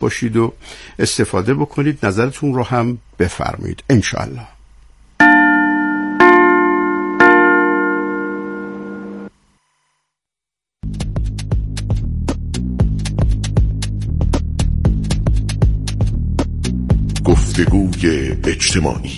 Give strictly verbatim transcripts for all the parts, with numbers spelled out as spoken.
باشید و استفاده بکنید. نظرتون رو هم بفرمایید انشالله. گفتگوی اجتماعی.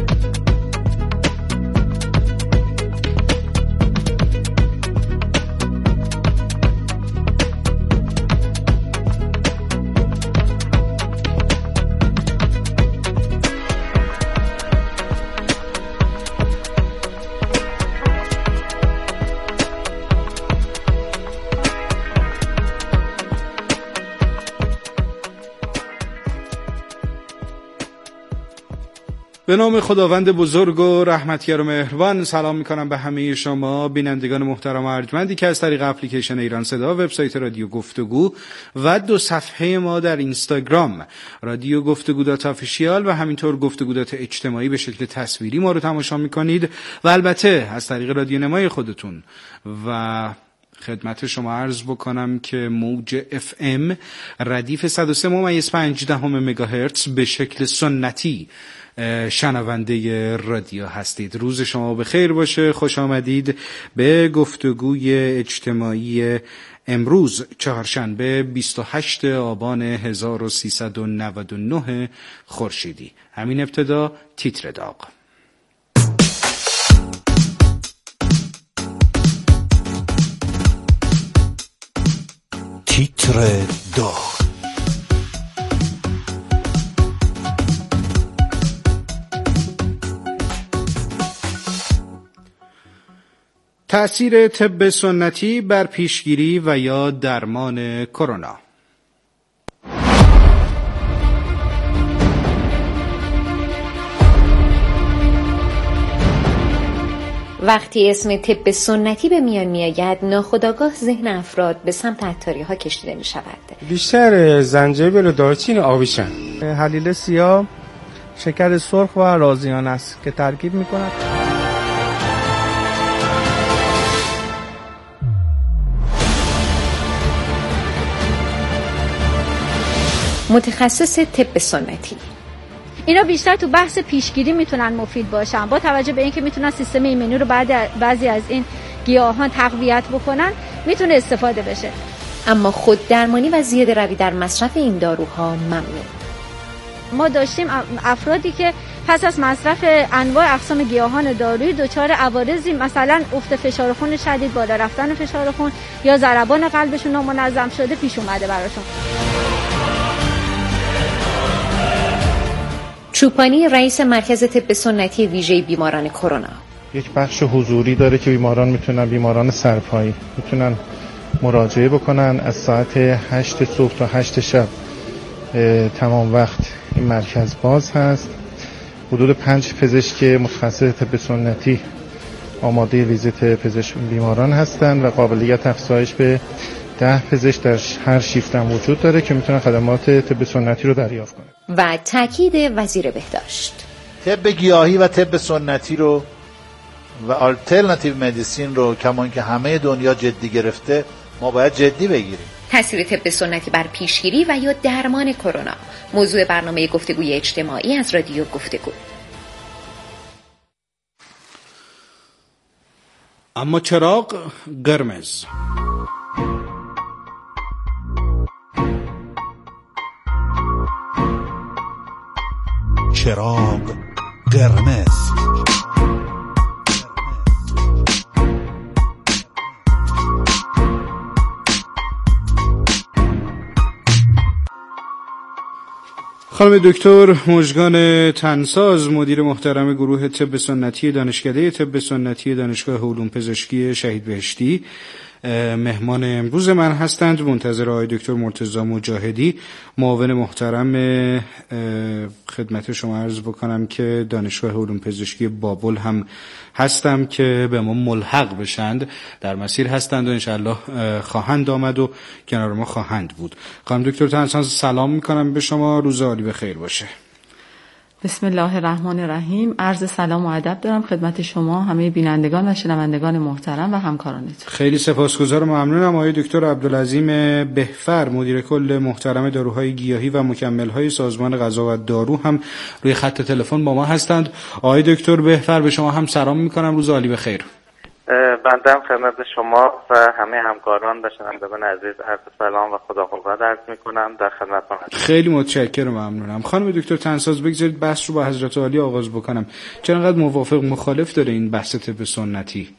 به نام خداوند بزرگ و رحمتگر و مهربان سلام میکنم به همه شما بینندگان محترم و ارجمندی که از طریق اپلیکیشن ایران صدا، وبسایت رادیو گفتگو و دو صفحه ما در اینستاگرام رادیو گفتگو دات آفیشیال و همینطور گفتگو دات اجتماعی به شکل تصویری ما رو تماشا میکنید و البته از طریق رادیو نمای خودتون. و خدمت شما عرض بکنم که موج اف ام ردیف صد و سه ممیز پنج دهم مگاهرتز به شکل سنتی شنونده رادیو هستید. روز شما بخیر باشه. خوش آمدید به گفتگوی اجتماعی امروز چهارشنبه بیست و هشتم آبان هزار و سیصد و نود و نه خورشیدی. همین ابتدا تیتر داغ. تیتر داغ. تأثیر طب سنتی بر پیشگیری و یا درمان کرونا. وقتی اسم طب سنتی به میان میآید ناخودآگاه ذهن افراد به سمت عطاری‌ها کشیده می شود. بیشتر زنجبیل و دارچین آویشن، هلیله سیاه، شکر سرخ و رازیان است که ترکیب می کند. متخصص طب سنتی. اینا بیشتر تو بحث پیشگیری میتونن مفید باشن، با توجه به اینکه میتونن سیستم ایمنی رو بعد بعضی از این گیاهان تقویت بکنن، میتونه استفاده بشه. اما خود درمانی و زیاده روی در مصرف این داروها ممنوع. ما داشتیم افرادی که پس از مصرف انواع اقسام گیاهان دارویی دچار عوارضی مثلا افت فشار خون شدید، بالا رفتن فشار خون یا ضربان قلبشون نامنظم شده پیش اومده براشون. چوپانی رئیس مرکز طب سنتی ویژه بیماران کرونا. یک بخش حضوری داره که بیماران میتونن، بیماران سرپایی میتونن مراجعه بکنن. از ساعت هشت صبح تا هشت شب تمام وقت این مرکز باز هست. حدود پنج پزشک متخصص طب سنتی آماده ویزیت پزشک بیماران هستند و قابلیت افزایش به ده پزشک در هر شیفت هم وجود داره که میتونن خدمات طب سنتی رو دریافت کنن. و تاکید وزیر بهداشت، طب گیاهی و طب سنتی رو و آلترناتیو مدیسین رو کمان که همه دنیا جدی گرفته، ما باید جدی بگیریم. تاثیر طب سنتی بر پیشگیری و یا درمان کرونا، موضوع برنامه گفتگوی اجتماعی از رادیو گفتگو. اما چراغ قرمز. چراغ قرمز. خانم دکتر مژگان تنساز، مدیر محترم گروه طب سنتی دانشکده طب سنتی دانشگاه علوم پزشکی شهید بهشتی، مهمان امروز من هستند. منتظر آقای دکتر مرتضی مجاهدی، معاون محترم خدمت شما عرض بکنم که دانشگاه علوم پزشکی بابل هم هستم که به ما ملحق بشند. در مسیر هستند و انشاءالله خواهند آمد و کنار ما خواهند بود. خانم دکتر تنساز سلام میکنم به شما، روز عالی بخیر باشه. بسم الله الرحمن الرحیم. عرض سلام و ادب دارم خدمت شما همه بینندگان و شنوندگان محترم و همکارانتون. خیلی سپاسگزارم و ممنونم آقای دکتر عبدالعظیم بهفر، مدیر کل محترم داروهای گیاهی و مکمل‌های سازمان غذا و دارو، هم روی خط تلفن با ما هستند. آقای دکتر بهفر، به شما هم سلام می‌کنم، روز عالی بخیر. بنده هم خدمت شما و همه همکاران و شنوندگان عزیز عرض سلام و خدا قوت عرض میکنم. در خدمتتون هستم. خیلی متشکرم و ممنونم. خانم دکتر تنساز، بگذارید بحث رو با حضرت عالی آغاز بکنم. چرا انقدر موافق مخالف داره این بحث طب سنتی؟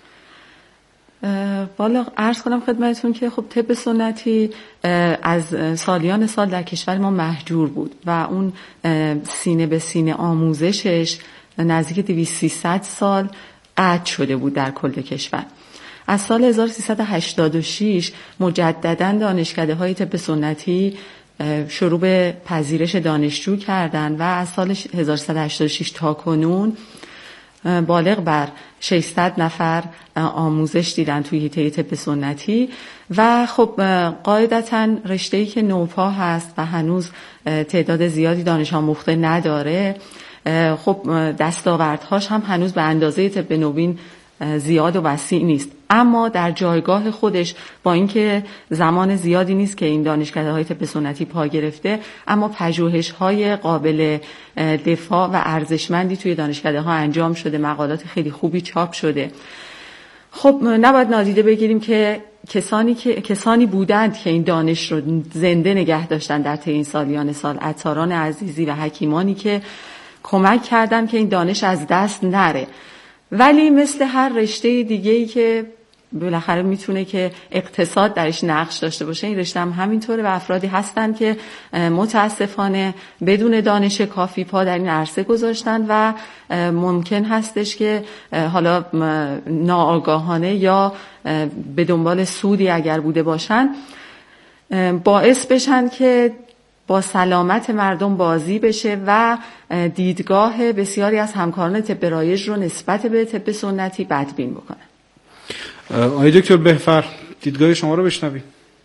والا عرض کنم خدمتتون که خب طب سنتی از سالیان سال در کشور ما مهجور بود و اون سینه به سینه آموزشش نزدیک دویست سیصد سال قطع شده بود در کل کشور. از سال هزار و سیصد و هشتاد و شش مجدداً دانشکده‌های طب سنتی شروع به پذیرش دانشجو کردند و از سال هزار و سیصد و هشتاد و شش تا کنون بالغ بر ششصد نفر آموزش دیدن توی حیطه طب سنتی و خب قاعدتاً رشته‌ای که نوپا هست و هنوز تعداد زیادی دانش آموخته نداره، خب دستاوردهاش هم هنوز به اندازه طب نوین زیاد و وسیع نیست، اما در جایگاه خودش با اینکه زمان زیادی نیست که این دانشکده‌های طب سنتی پا گرفته، اما پژوهش‌های قابل دفاع و ارزشمندی توی دانشکده‌ها انجام شده، مقالات خیلی خوبی چاپ شده. خب نباید نادیده بگیریم که کسانی که کسانی بودند که این دانش رو زنده نگه داشتن در طی این سالیان سال، عطاران عزیزی و حکیمانی که کمک کردن که این دانش از دست نره. ولی مثل هر رشته دیگه‌ای که بالاخره میتونه که اقتصاد درش نقش داشته باشه، این رشته هم همینطوره و افرادی هستن که متاسفانه بدون دانش کافی پا در این عرصه گذاشتن و ممکن هستش که حالا ناآگاهانه یا به دنبال سودی اگر بوده باشن باعث بشن که با سلامت مردم بازی بشه و دیدگاه بسیاری از همکاران طب رایج رو نسبت به طب سنتی بدبین بکنه. آقای دکتر بهفر، دیدگاه شما رو بشنویم.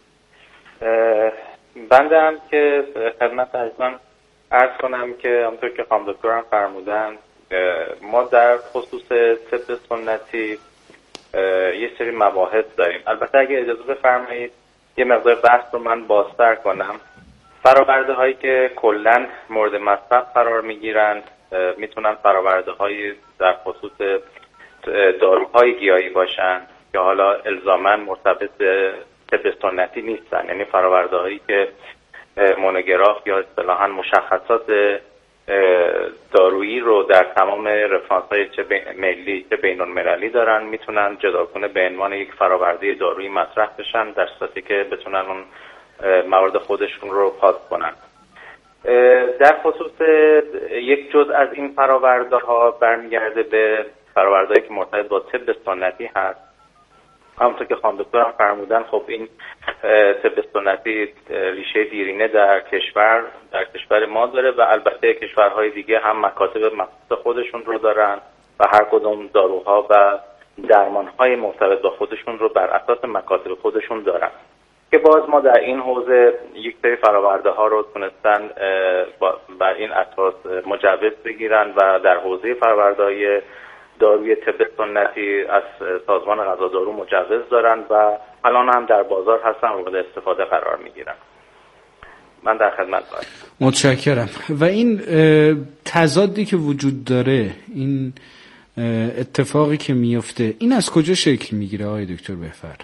بنده هم که خدمت عزیزان عرض کنم که همونطور که خانم دکتر هم فرمودن، ما در خصوص طب سنتی یه سری مباحث داریم. البته اگه اجازه بفرمایید یه مقدار بحث رو من بازتر کنم. فراورده هایی که کلن مورد مصرف قرار میگیرن میتونن فراورده های در خصوص داروهای گیاهی باشن که حالا الزاماً مرتبط به طب سنتی نیستن، یعنی فراورده هایی که مونوگراف یا اصطلاحاً مشخصات دارویی رو در تمام رفرانس های چه ملی چه بین المللی دارن، میتونن جداگانه به عنوان یک فراورده دارویی مطرح بشن در صورتی که بتونن اون موارد خودشون رو پاس کنن. در خصوص یک جزء از این فراورده ها برمیگرده به فراوردهایی که مرتبط با طب سنتی هست. همونطور که خانم دکتر هم فرمودن، خب این طب سنتی ریشه دیرینه در کشور در کشور ما داره و البته کشورهای دیگه هم مکاتب مخصوص خودشون رو دارن و هر کدوم داروها و درمانهای مرتبط با خودشون رو بر اساس مکاتب خودشون دارن که باز ما در این حوزه یک سری فراورده ها رو تونستن بر این اساس مجوز بگیرن و در حوزه فراورده های داروی طب سنتی از سازمان غذا دارو مجوز دارن و الان هم در بازار هستن و مورد استفاده قرار میگیرن. من در خدمت هستم. متشکرم. و این تضادی که وجود داره، این اتفاقی که میفته، این از کجا شکل میگیره آقای دکتر بهفر؟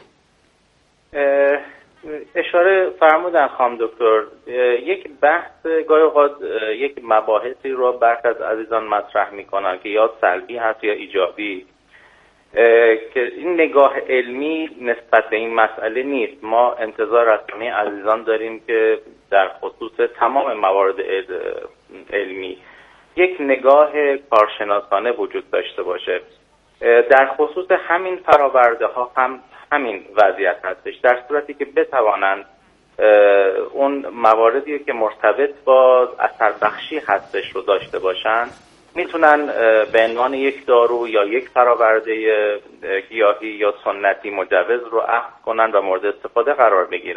اشاره فرمودن خانم دکتر، یک بحث گاهی اوقات یک مباحثی رو برخی از عزیزان مطرح میکنن که یا سلبی هست یا ایجابی، که این نگاه علمی نسبت به این مسئله نیست. ما انتظار از همه عزیزان داریم که در خصوص تمام موارد علمی یک نگاه کارشناسانه وجود داشته باشه. در خصوص همین فراورده ها هم همین وضعیت هستش، در صورتی که بتوانند اون مواردی که مرتبط با اثر بخشی هستش رو داشته باشن، میتونن به عنوان یک دارو یا یک فراورده گیاهی یا سنتی مجوز رو اخذ کنن و مورد استفاده قرار بگیرن.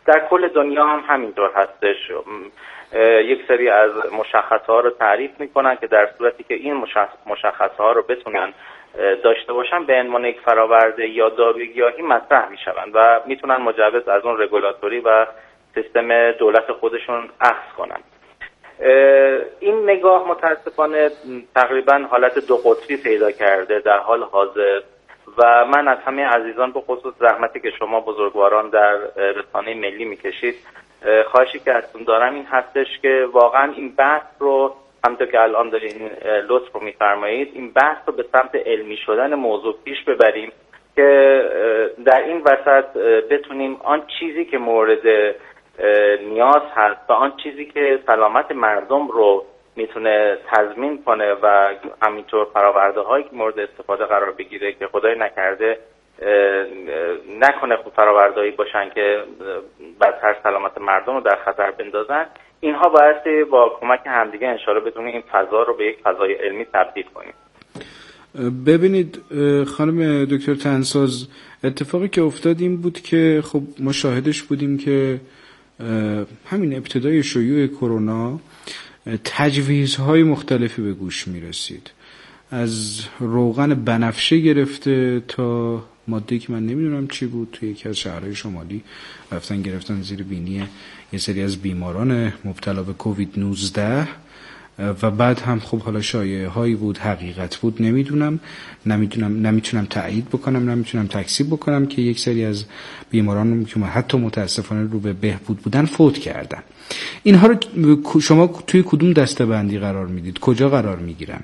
در کل دنیا هم همینطور هستش. یک سری از مشخصه ها رو تعریف میکنن که در صورتی که این مشخصه ها رو بتونن داشته باشن به عنوان یک فراورده یا داروی گیاهی مطرح میشن و میتونن مجوز از اون رگولاتوری و سیستم دولت خودشون اخذ کنن. این نگاه متاسفانه تقریبا حالت دو قطبی پیدا کرده در حال حاضر و من از همه عزیزان به خصوص زحمتی که شما بزرگواران در رسانه ملی میکشید خواهشی که ازتون دارم این هستش که واقعا این بحث رو همونطور که الان دارین لطف رو میفرمایید این بحث رو به سمت علمی شدن موضوع پیش ببریم که در این وسط بتونیم آن چیزی که مورد نیاز هست و آن چیزی که سلامت مردم رو میتونه تضمین کنه و همینطور فراورده هایی که مورد استفاده قرار بگیره که خدای نکرده نکنه فراوردهایی باشن که بدتر سلامت مردم رو در خطر بندازن، اینها باید با کمک همدیگه انشاءالله بتونیم این فضا رو به یک فضای علمی تبدیل کنیم. ببینید خانم دکتر طنزساز، اتفاقی که افتاد این بود که خب ما شاهدش بودیم که همین ابتدای شیوع کرونا تجویزهای مختلفی به گوش می رسید، از روغن بنفشه گرفته تا ماده‌ای که من نمیدونم چی بود توی یکی از شهرهای شمالی رفتن گرفتن زیر بینی یه سری از بیماران مبتلا به کووید نوزده و بعد هم خب حالا شایعه هایی بود، حقیقت بود، نمیدونم نمیدونم نمیتونم تایید بکنم، نمیتونم تکذیب بکنم که یک سری از بیماران که حتی متاسفانه رو به بهبود بودن فوت کردن. اینها رو شما توی کدوم دسته‌بندی قرار میدید؟ کجا قرار میگیرن؟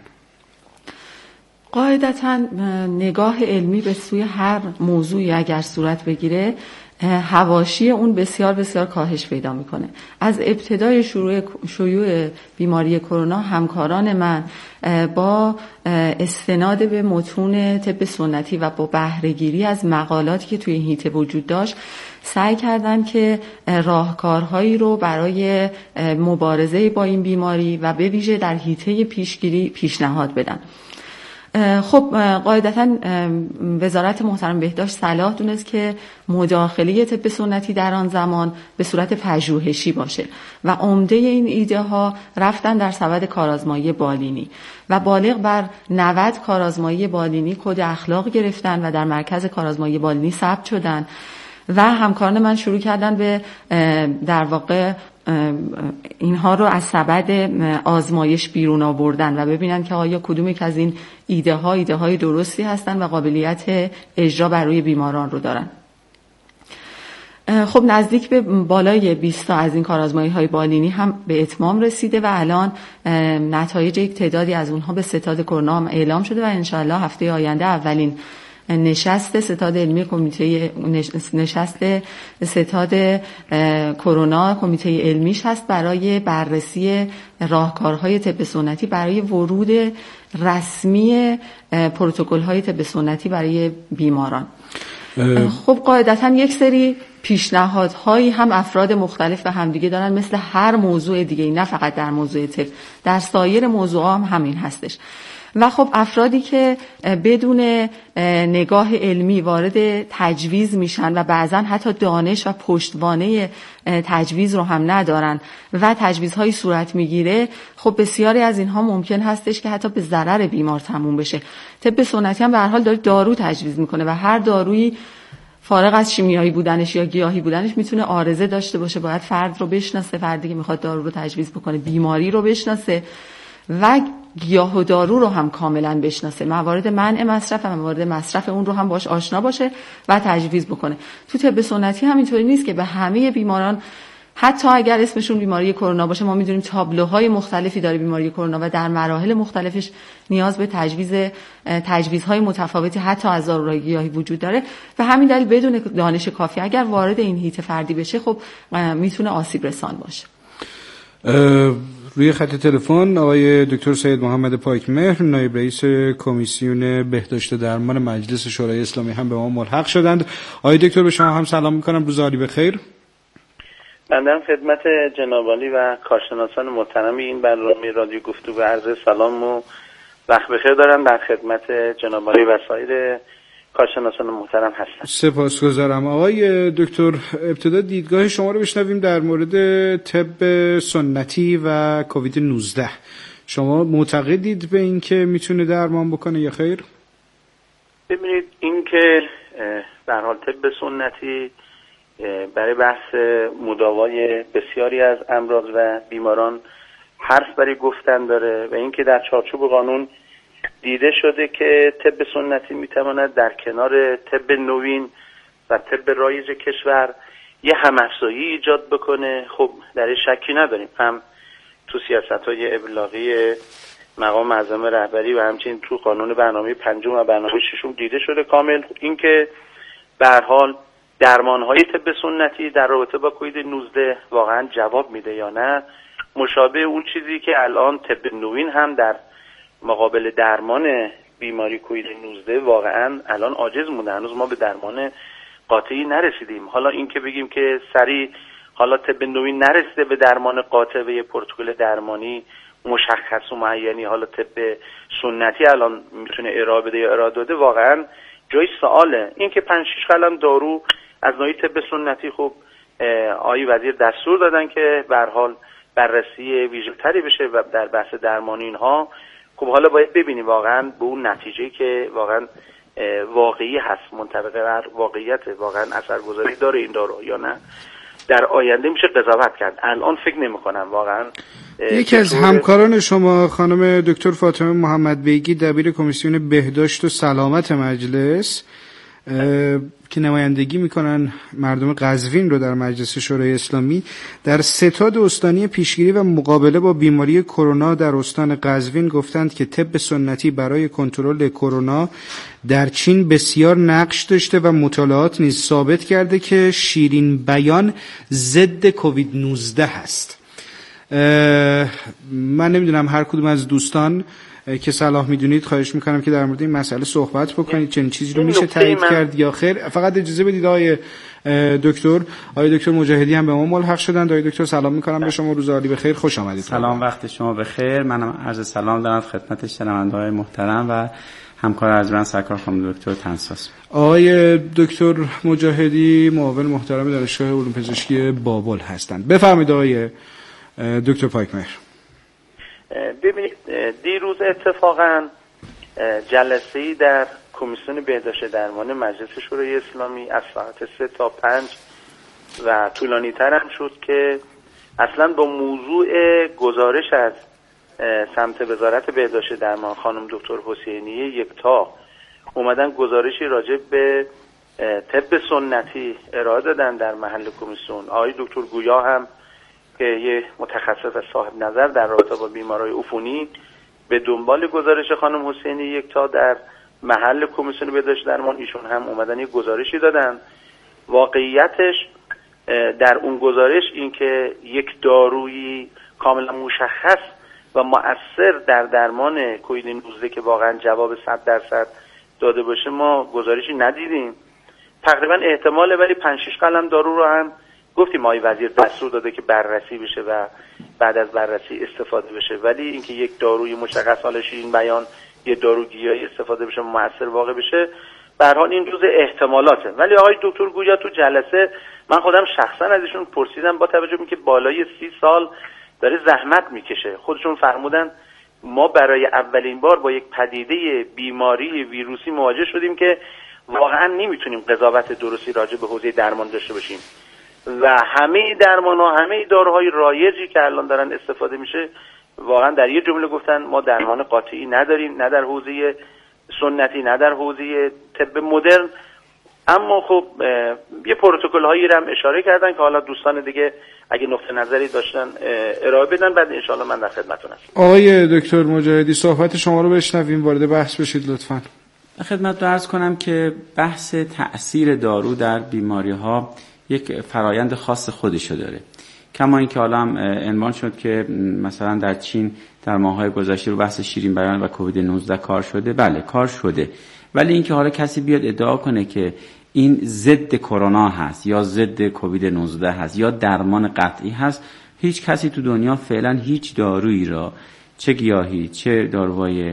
قاعدتاً نگاه علمی به سوی هر موضوعی اگر صورت بگیره حواشی اون بسیار بسیار کاهش پیدا میکنه. از ابتدای شروع شیوع بیماری کرونا همکاران من با استناد به متون طب سنتی و با بهره‌گیری از مقالاتی که توی این حیطه وجود داشت سعی کردن که راهکارهایی رو برای مبارزه با این بیماری و به ویژه در حیطه پیشگیری پیشنهاد بدن. خب قاعدتاً وزارت محترم بهداشت صلاح دونست که مداخله طب سنتی در آن زمان به صورت پژوهشی باشه و عمده این ایده ها رفتن در سبد کارآزمایی بالینی و بالغ بر نود کارآزمایی بالینی کد اخلاق گرفتن و در مرکز کارآزمایی بالینی ثبت شدن و همکاران من شروع کردن به در واقع اینها رو از سبد آزمایش بیرون آوردن و ببینن که آیا کدوم یک از این ایده ها ایده های درستی هستن و قابلیت اجرا بر روی بیماران رو دارن. خب نزدیک به بالای بیست تا از این کارآزمایی های بالینی هم به اتمام رسیده و الان نتایج یک تعدادی از اونها به ستاد کرونا هم اعلام شده و انشاءالله هفته آینده اولین نشست ستاد علمی کمیته نشست ستاد کرونا کمیته علمیش هست برای بررسی راهکارهای طب سنتی برای ورود رسمی پروتکل‌های طب سنتی برای بیماران. خب قاعدتاً یک سری پیشنهادهایی هم افراد مختلف به همدیگه دارن مثل هر موضوع دیگه، نه فقط در موضوع طب، در سایر موضوعات هم همین هستش. و خب افرادی که بدون نگاه علمی وارد تجویز میشن و بعضا حتی دانش و پشتوانه تجویز رو هم ندارن و تجویزهایی صورت میگیره، خب بسیاری از اینها ممکن هستش که حتی به ضرر بیمار تموم بشه. طب سنتی هم به هر حال داره دارو تجویز میکنه و هر دارویی فارغ از شیمیایی بودنش یا گیاهی بودنش میتونه عارضه داشته باشه. باید فرد رو بشناسه، فردی که میخواد دارو رو تجویز بکنه بیماری رو بشناسه و گیاه و دارو رو هم کاملا بشناسه، موارد منع مصرف و موارد مصرف اون رو هم باش آشنا باشه و تجویز بکنه. تو طب سنتی هم اینطوری نیست که به همه بیماران، حتی اگر اسمشون بیماری کرونا باشه، ما میدونیم تابلوهای مختلفی داره بیماری کرونا و در مراحل مختلفش نیاز به تجویز تجویزهای متفاوتی حتی از داروهای گیاهی وجود داره و همین دلیل بدون دانش کافی اگر وارد این حیطه فردی بشه خب میتونه آسیب رسان باشه. روی خط تلفن آقای دکتر سید محمد پاکمهر، نایب رئیس کمیسیون بهداشت درمان مجلس شورای اسلامی هم به ما ملحق شدند. آقای دکتر به شما هم سلام میکنم، روز عالی بخیر. بنده خدمت جناب عالی و کارشناسان محترم این برنامه رادیو گفتگو عرض سلام و وقت بخیر دارم در خدمت جناب عالی و سایر کارشناسان محترم هستن. سپاسگزارم. آقای دکتر، ابتدا دیدگاه شما رو بشنویم در مورد طب سنتی و کووید نوزده. شما معتقدید به این که میتونه درمان بکنه یا خیر؟ ببینید، این که به هر حال طب سنتی برای بحث مداوای بسیاری از امراض و بیماران حرف برای گفتن داره و اینکه در چارچوب قانون دیده شده که طب سنتی میتواند در کنار طب نوین و طب رایج کشور یه هم‌افزایی ایجاد بکنه. خب در شکی نداریم، هم تو سیاست‌های ابلاغی مقام معظم رهبری و همچنین تو قانون برنامه پنجم و برنامه ششم دیده شده کامل. اینکه به هر حال درمان‌های طب سنتی در رابطه با کووید نوزده واقعا جواب میده یا نه، مشابه اون چیزی که الان طب نوین هم در مقابل درمان بیماری کووید نوزده واقعا الان عاجز مونده. هنوز ما به درمان قاطعی نرسیدیم. حالا این که بگیم که سریع حالا طب نوین نرسیده به درمان قاطع و یه پروتکل درمانی مشخص و معینی حالا طب سنتی الان میتونه ارائه بده یا ارائه داده، واقعا جای سواله. این که پنج شش قلم دارو از نوعی طب سنتی، خب آقای وزیر دستور دادن که به هر حال بررسی ویژه‌تری بشه و در بحث درمان اینها. خب حالا باید ببینیم واقعا به اون نتیجه که واقعا واقعی هست، منطبق بر واقعیت، واقعا اثرگذاری داره این دارو یا نه، در آینده میشه قضاوت کرد. الان فکر نمی‌کنم واقعا. یکی از همکاران شما خانم دکتر فاطمه محمد بیگی، دبیر کمیسیون بهداشت و سلامت مجلس که نمایندگی میکنن مردم قزوین رو در مجلس شورای اسلامی، در ستاد استانی پیشگیری و مقابله با بیماری کرونا در استان قزوین گفتند که طب سنتی برای کنترل کرونا در چین بسیار نقش داشته و مطالعات نیز ثابت کرده که شیرین بیان ضد کووید نوزده هست. من نمیدونم هر کدوم از دوستان که صلاح میدونید خواهش میکنم که در مورد این مسئله صحبت بکنید، چنین چیزی رو میشه تایید کرد یا خیر. فقط اجازه بدید آقای دکتر آقای دکتر مجاهدی هم به ما ملحق شدند. آقای دکتر سلام میکنم به شما، روز عالی بخیر، خوش آمدید. سلام، وقت شما بخیر. منم عرض سلام دارم خدمت شنونده‌های محترم و همکار ارجمند سرکار خانم دکتر تنساس. آقای دکتر مجاهدی معاون محترم دانشگاه علوم پزشکی بابل هستند. بفرمایید آقای دکتر پاکمهر. ببینید، دیروز اتفاقا جلسه‌ای در کمیسیون بهداشت درمان مجلس شورای اسلامی از ساعت سه تا پنج و طولانی تر هم شد که اصلا با موضوع گزارش از سمت وزارت بهداشت درمان خانم دکتر حسینی یکتا اومدن گزارشی راجع به طب سنتی ارائه دادن در محل کمیسیون. آقای دکتر گویا هم که یه متخصص و صاحب نظر در رابطه با بیمارای عفونی به دنبال گزارش خانم حسینی یکتا در محل کمیسیون بهداشت درمان، ایشون هم اومدن یه گزارشی دادن. واقعیتش در اون گزارش این که یک دارویی کاملا مشخص و مؤثر در درمان کووید نوزده که واقعا جواب صد درصد داده باشه ما گزارشی ندیدیم. تقریبا احتماله، ولی پنج شش قلم دارو رو هم گفتیم آقای وزیر دستور داده که بررسی بشه و بعد از بررسی استفاده بشه، ولی اینکه یک داروی مشخص، حالا شیرین بیان یه دارو گیاهی استفاده بشه مؤثر واقع بشه، به هر حال این جزء احتمالاته. ولی آقای دکتر گویا تو جلسه من خودم شخصا ازشون پرسیدم، با توجه به اینکه بالای سی سال داره زحمت میکشه، خودشون فرمودن ما برای اولین بار با یک پدیده بیماری ویروسی مواجه شدیم که واقعا نمیتونیم قضاوت درستی راجع به حوزه درمان داشته باشیم و همه درمان‌ها، همه داروهای رایجی که الان دارن استفاده میشه واقعا در یه جمله گفتن ما درمان قاطعی نداریم، نه در حوزه سنتی نه در حوزه طب مدرن. اما خب یه پروتکل هایی رو هم اشاره کردن که حالا دوستان دیگه اگه نقطه نظری داشتن ارائه بدن، بعد ان شاءالله من در خدمتتون هستم. آقای دکتر مجاهدی صحبت شما رو بشنویم، وارد بحث بشید لطفاً. خدمت رو عرض کنم که بحث تأثیر دارو در بیماری ها یک فرایند خاص خودشو داره، کما اینکه حالا هم عنوان شد که مثلا در چین در ماه‌های گذشته رو بحث شیرین بیان و کووید نوزده کار شده. بله کار شده، ولی اینکه حالا کسی بیاد ادعا کنه که این ضد کرونا هست یا ضد کووید نوزده هست یا درمان قطعی هست، هیچ کسی تو دنیا فعلا هیچ دارویی را، چه گیاهی چه داروهای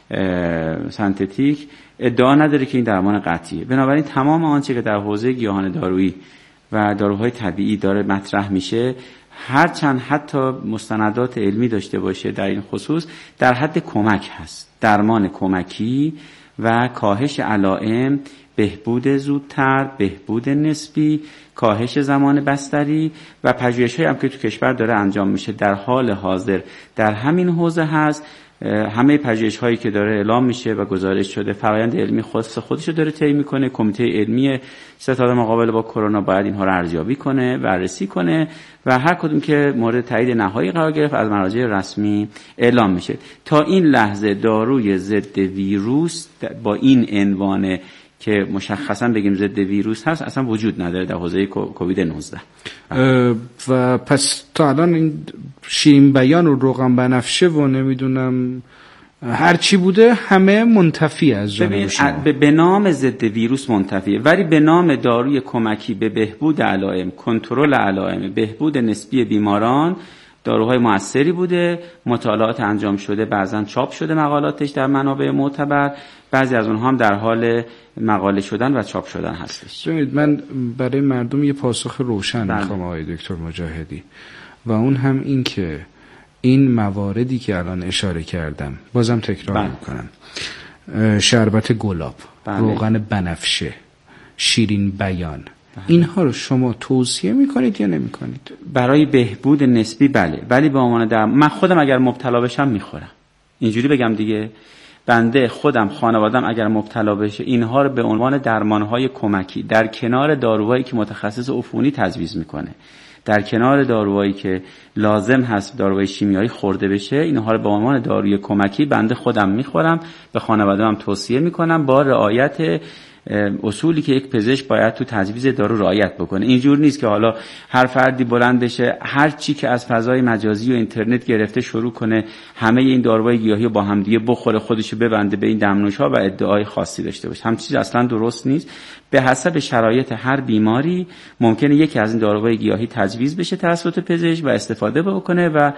سنتتیک ادعا نداره که این درمان قطعیه. بنابراین تمام آنچه که در حوزه گیاهان دارویی و داروهای طبیعی داره مطرح میشه، هرچند حتی مستندات علمی داشته باشه در این خصوص، در حد کمک هست، درمان کمکی و کاهش علائم، بهبود زودتر، بهبود نسبی، کاهش زمان بستری و پژوهش‌هایی هم که تو کشور داره انجام میشه در حال حاضر در همین حوزه هست. همه پژوهش‌هایی که داره اعلام میشه و گزارش شده فرآیند علمی خاص خودش رو داره طی میکنه. کمیته علمی ستاد مقابله با کرونا باید اینها رو ارزیابی کنه، بررسی کنه و هر کدوم که مورد تایید نهایی قرار گرفت از مراجع رسمی اعلام میشه. تا این لحظه داروی ضد ویروس با این عنوان که مشخصا بگیم ضد ویروس هست اصلا وجود نداره در حوزه کووید نوزده. و پس تا الان این شیرین بیان و روغن بنفشه و نمیدونم هر چی بوده همه منتفی از جانب شما. به نام ضد ویروس منتفیه، ولی به نام داروی کمکی به بهبود علائم، کنترل علائم، بهبود نسبی بیماران داروهای موثری بوده. مطالعات انجام شده، بعضا چاپ شده مقالاتش در منابع معتبر، بعضی از اونها هم در حال مقاله شدن و چاپ شدن هستش. ببینید من برای مردم یه پاسخ روشن میخوام آقای دکتر مجاهدی، و اون هم این که این مواردی که الان اشاره کردم بازم تکرار بله. میکنم، شربت گلاب، بله. روغن بنفشه، شیرین بیان، اینها رو شما توصیه میکنید یا نمیکنید؟ برای بهبود نسبی بله، ولی به عنوان در من خودم اگر مبتلا بشم میخورم. اینجوری بگم دیگه، بنده خودم خانوادم اگر مبتلا بشه اینها رو به عنوان درمانهای کمکی در کنار داروهایی که متخصص عفونی تجویز میکنه، در کنار داروهایی که لازم هست داروهای شیمیایی خورده بشه، اینها رو به عنوان داروی کمکی بنده خودم میخورم، به خانواده‌ام توصیه میکنم با رعایت اصولی که یک پزشک باید تو تجویز دارو رعایت بکنه. اینجور نیست که حالا هر فردی بلند بشه هر چی که از فضای مجازی و اینترنت گرفته شروع کنه همه این داروهای گیاهی با هم دیگه بخوره، خودشو ببنده به این دمنوش‌ها و ادعای خاصی داشته باشه. همین چیز اصلا درست نیست. به حسب شرایط هر بیماری ممکنه یکی از این داروهای گیاهی تجویز بشه توسط پزشک و استفاده بکنه و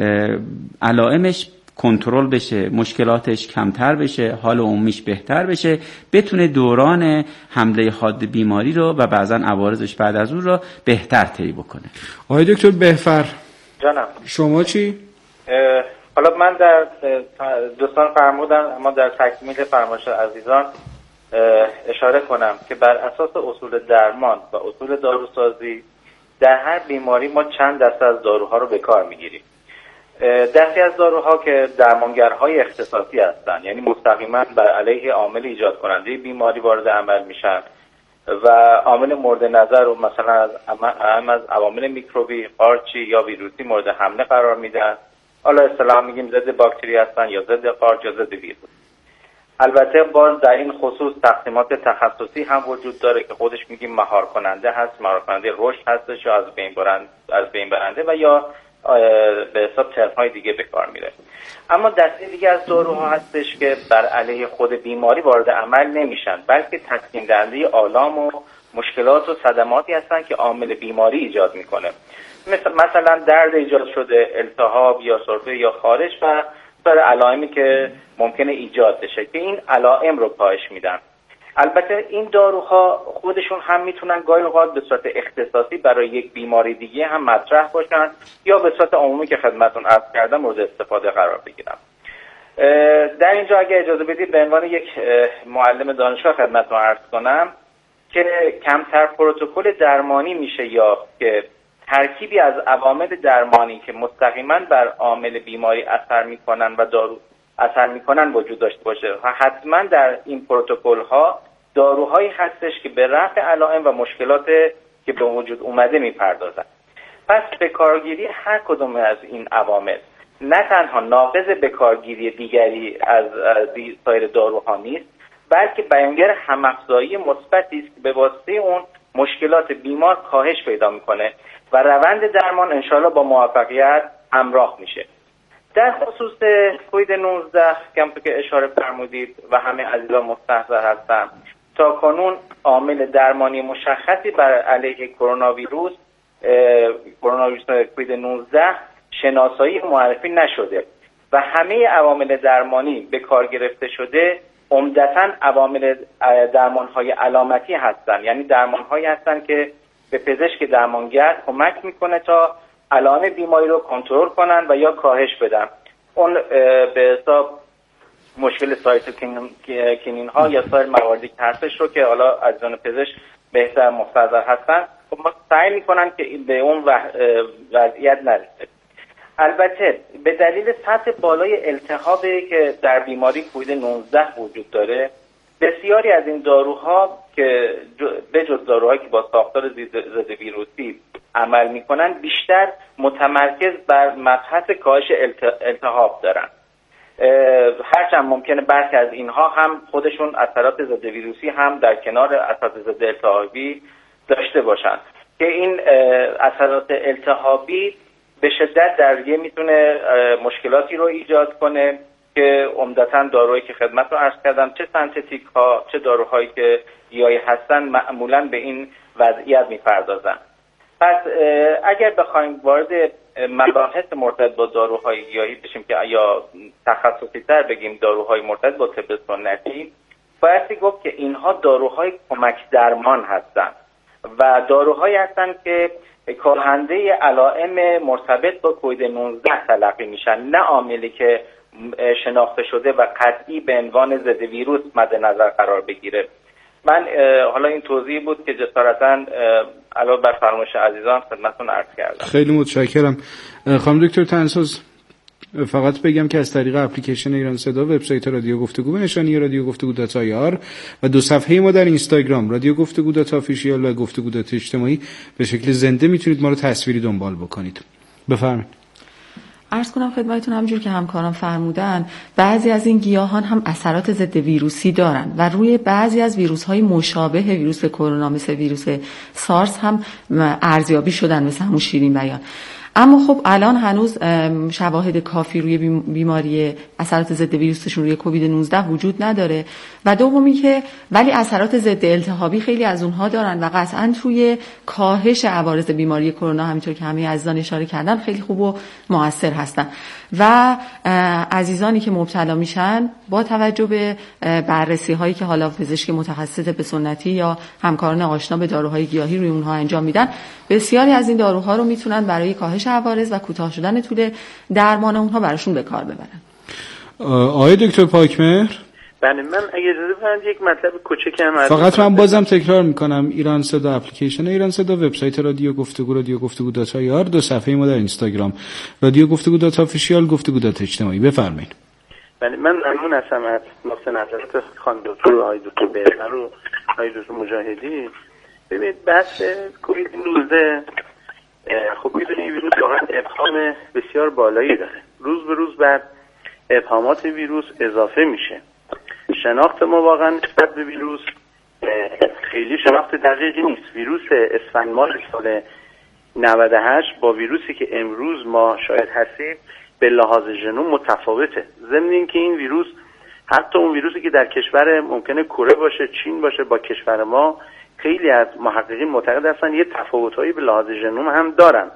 علائمش کنترل بشه، مشکلاتش کمتر بشه، حال عمومیش بهتر بشه، بتونه دوران حمله حاد بیماری رو و بعضا عوارضش بعد از اون رو بهتر طی بکنه. آقای دکتر بهفر جانم شما چی؟ حالا من در دوستان فرمودن اما در تکمیل فرمایش عزیزان اشاره کنم که بر اساس اصول درمان و اصول داروسازی در هر بیماری ما چند دسته از داروها رو به کار میگیریم. دستی از داروها که درمانگرهای اختصاصی هستند، یعنی مستقیما بر علیه عامل ایجاد کننده بیماری وارد عمل میشن و عامل مورد نظر رو مثلا از هم از عوامل میکروبی، قارچی یا ویروسی مورد حمله قرار میدن. حالا اصطلاحا میگیم ضد باکتری هستن یا ضد قارچ یا ضد ویروس. البته باز در این خصوص تقسیمات تخصصی هم وجود داره که خودش میگیم مهار کننده هست، مهار کننده رشد هستش یا از بین برنده از بین برنده و یا به حساب ترم‌های دیگه به کار میره. اما دسته دیگه از داروها هستش که بر علیه خود بیماری وارد عمل نمیشن، بلکه تسکین دهنده آلام و مشکلات و صدماتی هستن که عامل بیماری ایجاد میکنه. مثل مثلا درد ایجاد شده، التهاب یا سرفه یا خارش و سایر علائمی که ممکنه ایجاد بشه که این علائم رو کاهش میدن. البته این داروها خودشون هم میتونن گاهی اوقات به صورت اختصاصی برای یک بیماری دیگه هم مطرح باشن یا به صورت عمومی که خدمتتون عرض کردم مورد استفاده قرار بگیرن. در اینجا اگه اجازه بدید به عنوان یک معلم دانشگاه خدمتتون عرض کنم که کمتر پروتکل درمانی میشه یا که ترکیبی از عوامل درمانی که مستقیما بر عامل بیماری اثر میکنن و دارو اثر میکنن وجود داشته باشه. حتما در این پروتکل ها داروهایی هستش که به رفع علائم و مشکلات که به وجود اومده میپردازن. پس به کارگیری هر کدوم از این عوامل نه تنها ناقض به کارگیری دیگری از سایر داروها نیست، بلکه بیانگر همافزایی مثبتی است که به واسطه اون مشکلات بیمار کاهش پیدا میکنه و روند درمان انشالله با موفقیت همراه میشه. در خصوص کووید نوزده که اشاره فرمودید و همه عزیزان مستحضر هستن، تا کنون عامل درمانی مشخصی بر علیه کرونا ویروس کرونا ویروس کووید نوزده شناسایی و معرفی نشده و همه عوامل درمانی به کار گرفته شده عمدتاً عوامل درمان‌های علامتی هستند، یعنی درمان‌هایی هستند که به پزشک درمانگر کمک میکنه تا علائم بیماری رو کنترل کنن و یا کاهش بدن. اون به حساب مشکل سایتوکینین ها یا سایر مواردی که هستش رو که حالا عزیزان پزشک بهتر مستحضر هستن، خب ما سعی میکنن که به اون وضعیت نرسه. البته به دلیل سطح بالای التهابی که در بیماری کووید نوزده وجود داره، بسیاری از این داروها که به جز داروهایی که با ساختار ضد ویروسی عمل میکنن بیشتر متمرکز بر مبحث کاهش التهاب دارن، هرچند ممکنه برخی از اینها هم خودشون اثرات ضد ویروسی هم در کنار اثرات ضد التهابی داشته باشن که این اثرات التهابی به شدت در یه میتونه مشکلاتی رو ایجاد کنه که عمدتاً داروهایی که خدمت رو عرض کردم، چه سنتتیک ها چه داروهایی که گیاهی هستن، معمولاً به این وضعیت میپردازن. پس اگر بخوایم وارد مباحث مرتبط با داروهای گیاهی بشیم که یا تخصصی تر بگیم داروهای مرتبط با طب سنتی، بایستی گفت که اینها داروهای کمک درمان هستند و داروهایی هستند که کاهنده علائم مرتبط با کووید نوزده تلقی میشن، نه عاملی که شناخته شده و قطعی به عنوان ضد ویروس مد نظر قرار بگیره. من حالا این توضیح بود که جسارتاً علاوه بر فرمایش عزیزان خدمتتون عرض کردم. خیلی متشکرم. خانم دکتر طنزساز، فقط بگم که از طریق اپلیکیشن ایران صدا، وبسایت رادیو گفتگو به نشانی رادیو گفتگو دات آی آر و دو صفحه ما در اینستاگرام رادیو گفتگو دات آفیشیال و گفتگو دات اجتماعی به شکل زنده میتونید ما رو تصویری دنبال بکنید. بفرمایید. عرض کنم خدمتتون همونجور که همکاران فرمودن، بعضی از این گیاهان هم اثرات ضد ویروسی دارن و روی بعضی از ویروس‌های مشابه ویروس کرونا مثل ویروس سارس هم ارزیابی شدن، مثل همون شیرین بیان. اما خب الان هنوز شواهد کافی روی بیماری اثرات ضد ویروسشون روی کووید نوزده وجود نداره و دومی که ولی اثرات ضد التهابی خیلی از اونها دارن و قطعاً توی کاهش عوارض بیماری کرونا همینطور که همه عزیزان اشاره کردن خیلی خوب و مؤثر هستن و عزیزانی که مبتلا میشن با توجه به بررسی هایی که حالا پزشک متخصص طب سنتی یا همکاران آشنا به داروهای گیاهی روی اونها انجام میدن، بسیاری از این داروها رو میتونن برای کاهش عوارض و کوتاه شدن طول درمان اونها براشون به کار ببرن. آقای دکتر پاکمهر، بله من اگه اجازه بدید یک مطلب کوچیکم فقط من بازم تکرار میکنم، ایران صدا اپلیکیشن ایران صدا، وبسایت رادیو گفتگو رادیو گفتگو دات آی آر، دو صفحه ما در اینستاگرام رادیو گفتگو دات آفیشیال گفتگو دات اجتماعی. بفرمایید. بله من ممنون هستم از نقطه نظرات خانم دکتر و آقای دکتر بهرن و آقای دکتر مجاهدی. ببینید بحث کووید نوزده خب میدونید ویروس واقعا ابهام بسیار بالایی داره، روز به روز بر ابهامات ویروس اضافه میشه. شناخت ما واقعا نسبت به ویروس خیلی شناخت دقیقی نیست. ویروس اسفند ماه سال نود و هشت با ویروسی که امروز ما شاهد هستیم به لحاظ ژنوم متفاوته، ضمن اینکه این ویروس حتی اون ویروسی که در کشور ممکنه کره باشه، چین باشه، با کشور ما خیلی از محققین معتقد هستن یه تفاوت‌هایی به لحاظ ژنوم هم دارن.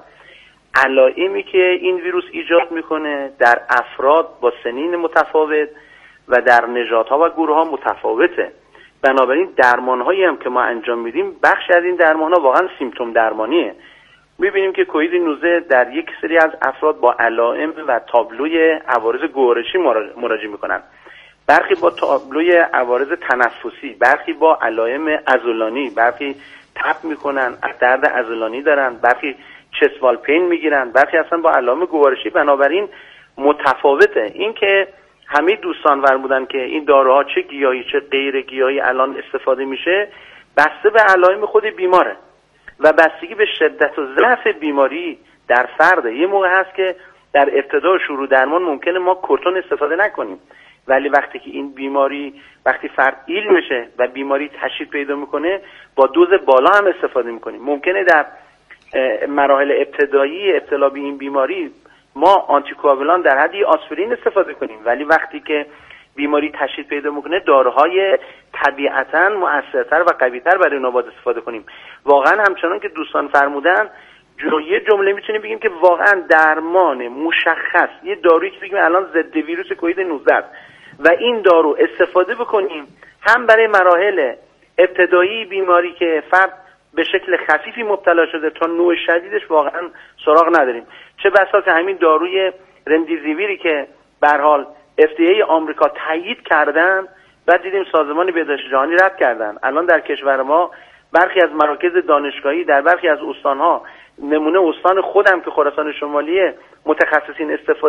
علائمی که این ویروس ایجاد میکنه در افراد با سنین متفاوت و در نژادها و گروه‌ها متفاوته. بنابراین درمان‌هایی هم که ما انجام میدیم، بخش از این درمان‌ها واقعا سیمپتوم درمانیه. می‌بینیم که کووید نوزده در یک سری از افراد با علائم و تابلوی عوارض گوارشی مراجعه میکنن، برخی با تابلوی عوارض تنفسی، برخی با علائم عضلانی، برخی تب میکنن، درد عضلانی دارن، برخی چست وال پین میگیرن، برخی اصلا با علائم گوارشی. بنابراین متفاوته. این که همه دوستان فرمودن که این داروها چه گیاهی چه غیر گیاهی الان استفاده میشه، بسته به علائم خود بیماره و بستگی به شدت و ضعف بیماری در فرده. یه موقع هست که در ابتدا شروع درمان ممکنه ما کورتون استفاده نکنیم، ولی وقتی که این بیماری وقتی فرد ایل میشه و بیماری تشدید پیدا میکنه با دوز بالا هم استفاده میکنیم. ممکنه در مراحل ابتدایی ابتلا به این بیماری ما آنتیکواگولان در حدی آسپرین استفاده کنیم، ولی وقتی که بیماری تشدید پیدا میکنه داروهای طبیعتاً مؤثرتر و قوی‌تر برای نوبات استفاده کنیم. واقعا همچنان که دوستان فرمودن یه جمله میتونیم بگیم که واقعا درمان مشخص، یه دارویی که بگیم الان ضد ویروس کووید نوزده و این دارو استفاده بکنیم هم برای مراحل ابتدایی بیماری که فرد به شکل خفیفی مبتلا شده تا نوع شدیدش واقعا سراغ نداریم، چه بسا که همین داروی رمدیزیویری که به هر حال اف دی ای آمریکا تایید کردن، بعد دیدیم سازمان بهداشت جهانی رد کردن. الان در کشور ما برخی از مراکز دانشگاهی در برخی از استانها، نمونه استان خودم که خراسان شمالی، متخصصین استفاده